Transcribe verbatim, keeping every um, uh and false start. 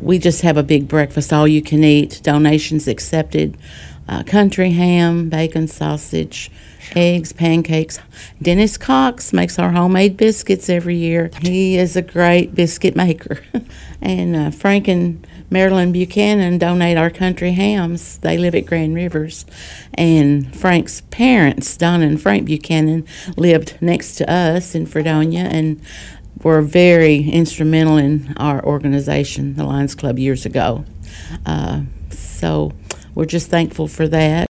we just have a big breakfast, all you can eat, donations accepted, uh, country ham, bacon, sausage, eggs, pancakes. Dennis Cox makes our homemade biscuits every year. He is a great biscuit maker. and uh, Frank and Marilyn Buchanan donate our country hams. They live at Grand Rivers. And Frank's parents, Donna and Frank Buchanan, lived next to us in Fredonia and were very instrumental in our organization, the Lions Club, years ago. Uh, so we're just thankful for that.